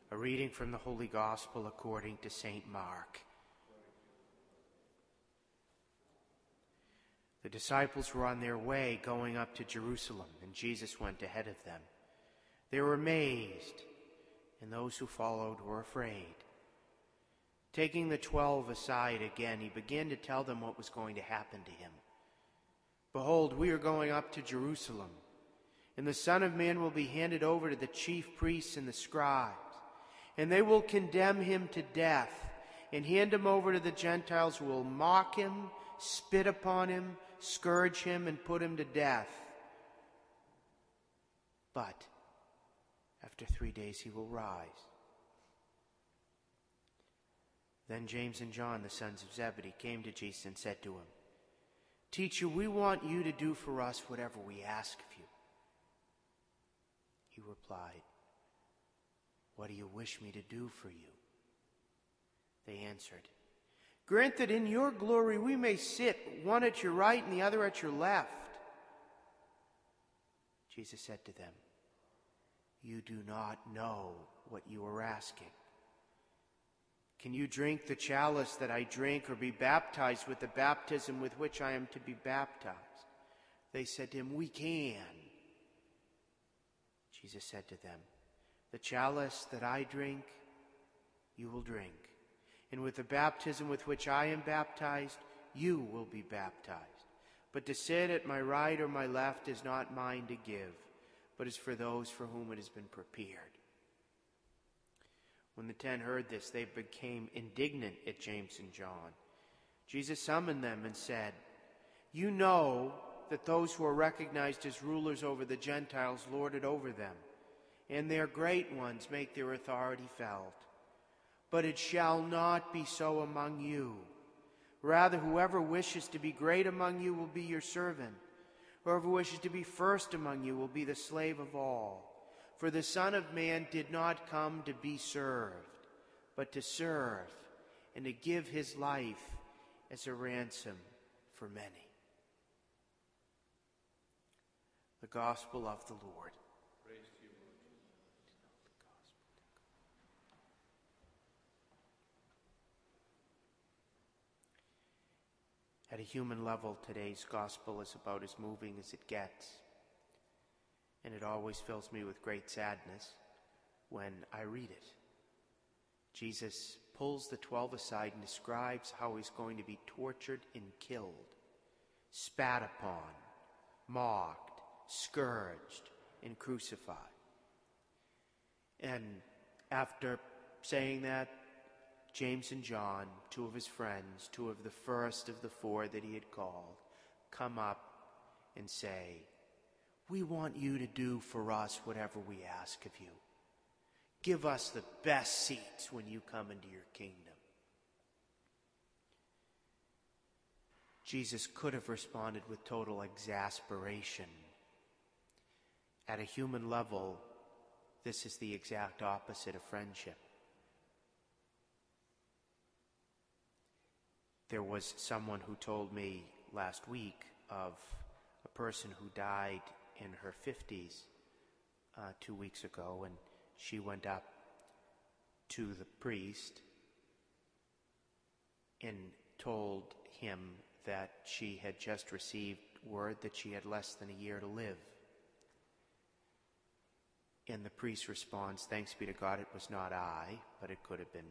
A reading from the Holy Gospel according to St. Mark. The disciples were on their way going up to Jerusalem, and Jesus went ahead of them. They were amazed, and those who followed were afraid. Taking the 12 aside again, he began to tell them what was going to happen to him. "Behold, we are going up to Jerusalem, and the Son of Man will be handed over to the chief priests and the scribes. And they will condemn him to death and hand him over to the Gentiles, who will mock him, spit upon him, scourge him, and put him to death. But after 3 days he will rise." Then James and John, the sons of Zebedee, came to Jesus and said to him, "Teacher, we want you to do for us whatever we ask of you." He replied, "What do you wish me to do for you?" They answered, "Grant that in your glory we may sit, one at your right and the other at your left." Jesus said to them, "You do not know what you are asking. Can you drink the chalice that I drink, or be baptized with the baptism with which I am to be baptized?" They said to him, "We can." Jesus said to them, "The chalice that I drink, you will drink. And with the baptism with which I am baptized, you will be baptized. But to sit at my right or my left is not mine to give, but is for those for whom it has been prepared." When the 10 heard this, they became indignant at James and John. Jesus summoned them and said, "You know that those who are recognized as rulers over the Gentiles lord it over them, and their great ones make their authority felt. But it shall not be so among you. Rather, whoever wishes to be great among you will be your servant. Whoever wishes to be first among you will be the slave of all. For the Son of Man did not come to be served, but to serve, and to give his life as a ransom for many." The Gospel of the Lord. Praise to you, Lord. At a human level, today's Gospel is about as moving as it gets. And it always fills me with great sadness when I read it. Jesus pulls the 12 aside and describes how he's going to be tortured and killed, spat upon, mocked, scourged, and crucified. And after saying that, James and John, 2 of his friends, 2 of the first of the 4 that he had called, come up and say, "We want you to do for us whatever we ask of you. Give us the best seats when you come into your kingdom." Jesus could have responded with total exasperation. At a human level, this is the exact opposite of friendship. There was someone who told me last week of a person who died in her 50s 2 weeks ago, and she went up to the priest and told him that she had just received word that she had less than a year to live. And the priest responds, "Thanks be to God, it was not I, but it could have been.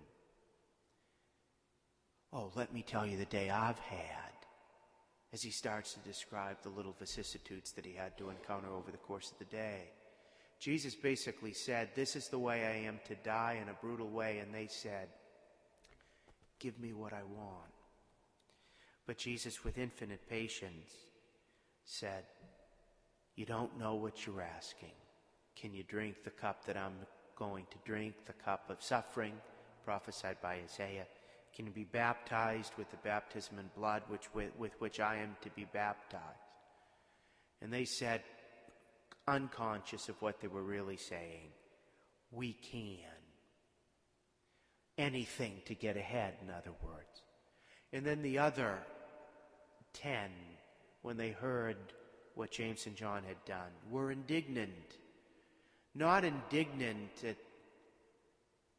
Oh, let me tell you the day I've had," as he starts to describe the little vicissitudes that he had to encounter over the course of the day. Jesus basically said, "This is the way I am to die, in a brutal way," and they said, "Give me what I want." But Jesus, with infinite patience, said, "You don't know what you're asking. Can you drink the cup that I'm going to drink, the cup of suffering prophesied by Isaiah? Can you be baptized with the baptism in blood with which I am to be baptized?" And they said, unconscious of what they were really saying, "We can." Anything to get ahead, in other words. And then the other 10, when they heard what James and John had done, were indignant. Not indignant at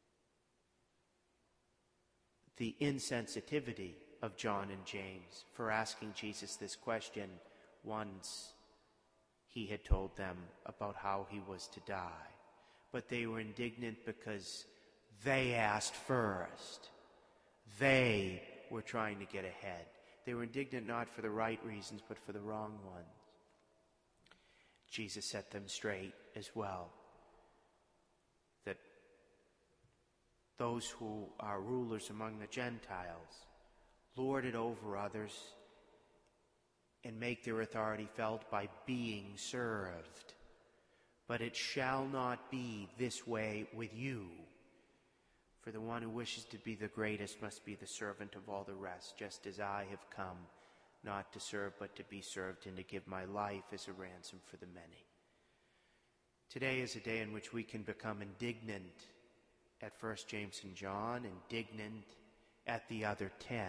the insensitivity of John and James for asking Jesus this question once he had told them about how he was to die. But they were indignant because they asked first. They were trying to get ahead. They were indignant not for the right reasons, but for the wrong ones. Jesus set them straight as well. That those who are rulers among the Gentiles lord it over others and make their authority felt by being served. But it shall not be this way with you. For the one who wishes to be the greatest must be the servant of all the rest, just as I have come, not to serve, but to be served, and to give my life as a ransom for the many. Today is a day in which we can become indignant at 1 James and John, indignant at the other 10.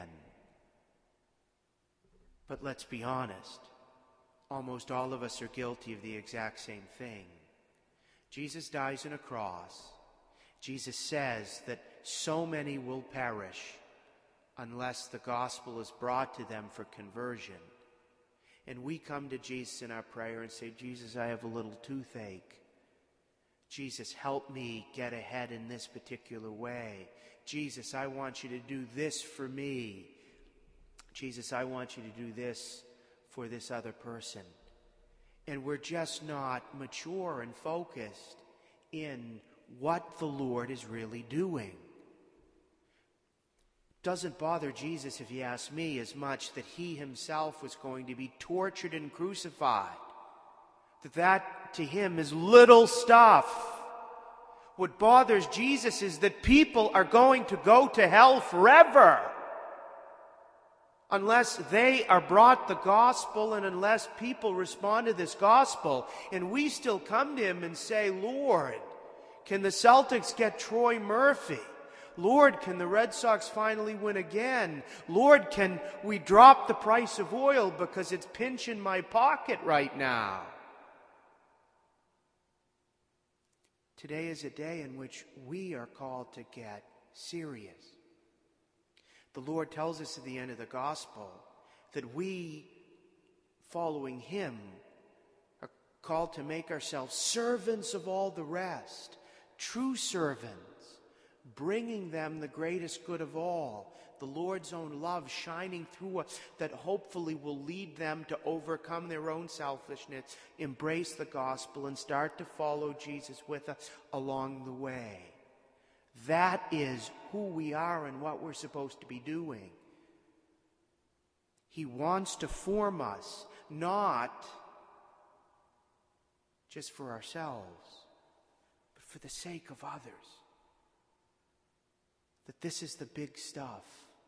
But let's be honest, almost all of us are guilty of the exact same thing. Jesus dies on a cross. Jesus says that so many will perish unless the gospel is brought to them for conversion. And we come to Jesus in our prayer and say, Jesus, I have a little toothache. Jesus, help me get ahead in this particular way. Jesus, I want you to do this for me. Jesus, I want you to do this for this other person. And we're just not mature and focused in what the Lord is really doing. Doesn't bother Jesus, if you ask me, as much that he himself was going to be tortured and crucified. That to him is little stuff. What bothers Jesus is that people are going to go to hell forever unless they are brought the gospel and unless people respond to this gospel. And we still come to him and say, Lord, can the Celtics get Troy Murphy? Lord, can the Red Sox finally win again? Lord, can we drop the price of oil because it's pinching my pocket right now? Today is a day in which we are called to get serious. The Lord tells us at the end of the gospel that we, following him, are called to make ourselves servants of all the rest, true servants, bringing them the greatest good of all, the Lord's own love shining through us that hopefully will lead them to overcome their own selfishness, embrace the gospel, and start to follow Jesus with us along the way. That is who we are and what we're supposed to be doing. He wants to form us, not just for ourselves, but for the sake of others. That this is the big stuff.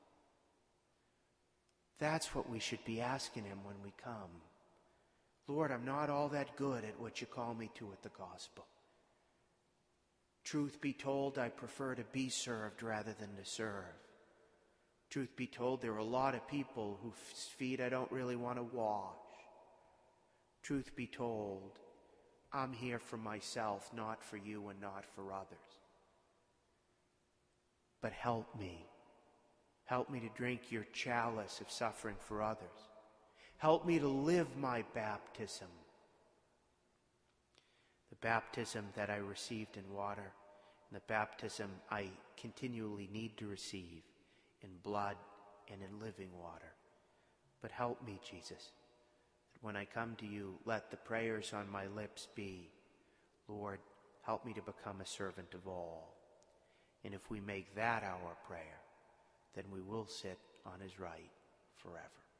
That's what we should be asking him when we come. Lord, I'm not all that good at what you call me to at the gospel. Truth be told, I prefer to be served rather than to serve. Truth be told, there are a lot of people whose feet I don't really want to wash. Truth be told, I'm here for myself, not for you and not for others. But help me. Help me to drink your chalice of suffering for others. Help me to live my baptism. The baptism that I received in water, and the baptism I continually need to receive in blood and in living water. But help me, Jesus, that when I come to you, let the prayers on my lips be, Lord, help me to become a servant of all. And if we make that our prayer, then we will sit on his right forever.